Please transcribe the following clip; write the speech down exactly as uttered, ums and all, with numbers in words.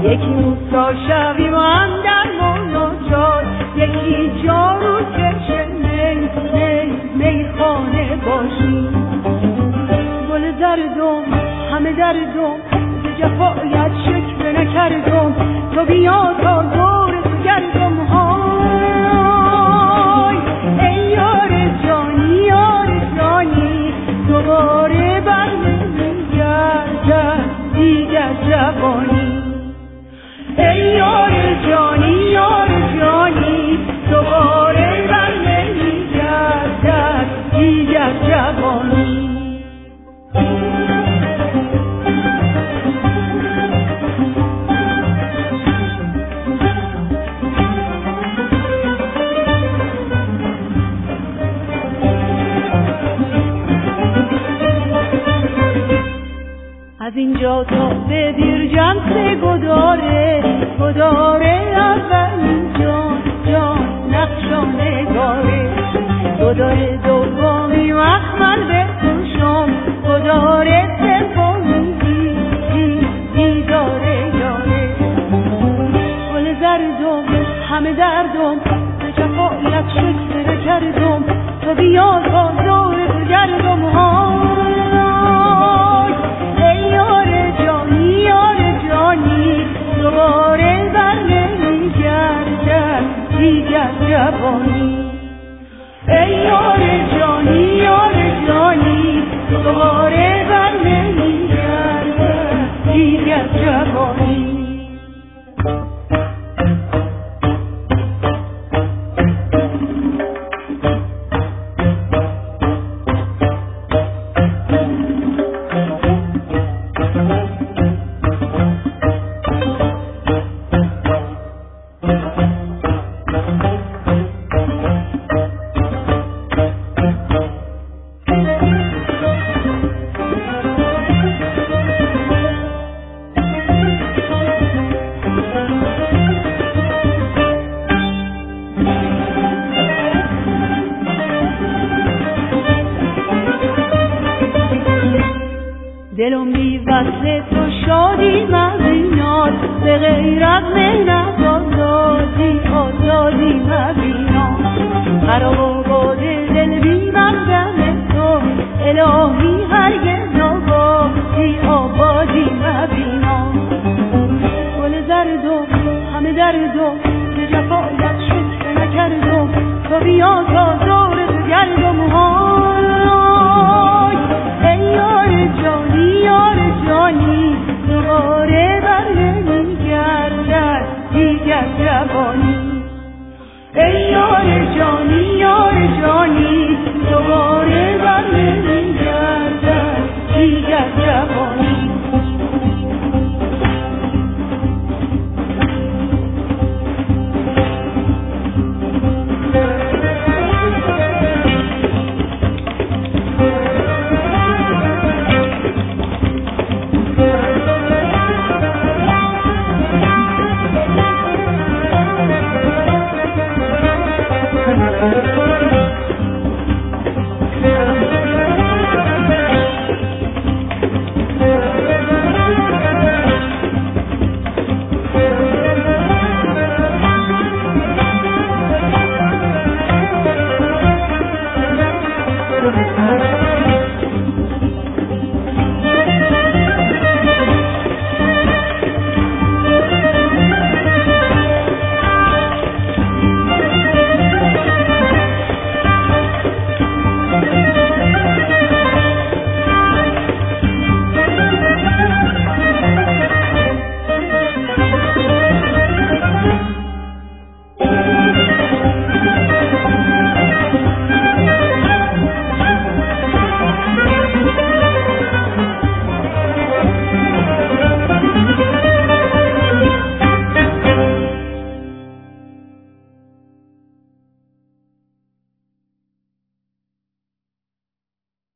یکی روستا شویم و هم در مناجات، یکی جارو کشه می می میخانه باشیم. گل زردم همه دردم ز جفایت شکوه نکردم، تو بیا تا دور تو گردم های. ای یار جانی یار جانی دوباره بر نمیگردد دیگر جوانی. ای یار جانی یار جانی دوباره بر نمیگردد دیگر جوانی. از اینجا تا به دیرجم سه گداره، گداره اولین جان جان نقشانگاره، گداره دومی مخمل به خوشم، گداره سومی دی دی دیداره یاره. گل زردم همه دردم به جفایت شکوه کردم، تو بیا تا دور تو گردم های. دوباره بر نمیگردد دیگر جوانی. ای یار جانی یار جانی دوباره بر نمیگردد دیگر جوانی. دلم بی وصل تو شادی مبیناد، به غیر از مهنت آزادی آزادی مبیناد. خراب و باده دل بی مقدم تو الهی هرگز آبادی آبادی مبیناد. گل زردم همه دردم به جفایت شکوه نکردم، تو بیا تا دور تو گردم های. ای یار جانی یار جانی دوباره بر نمیگردد دیگر جوانی. ای یار جانی یار جانی دوباره بر نمیگردد دیگر جوانی. Thank you.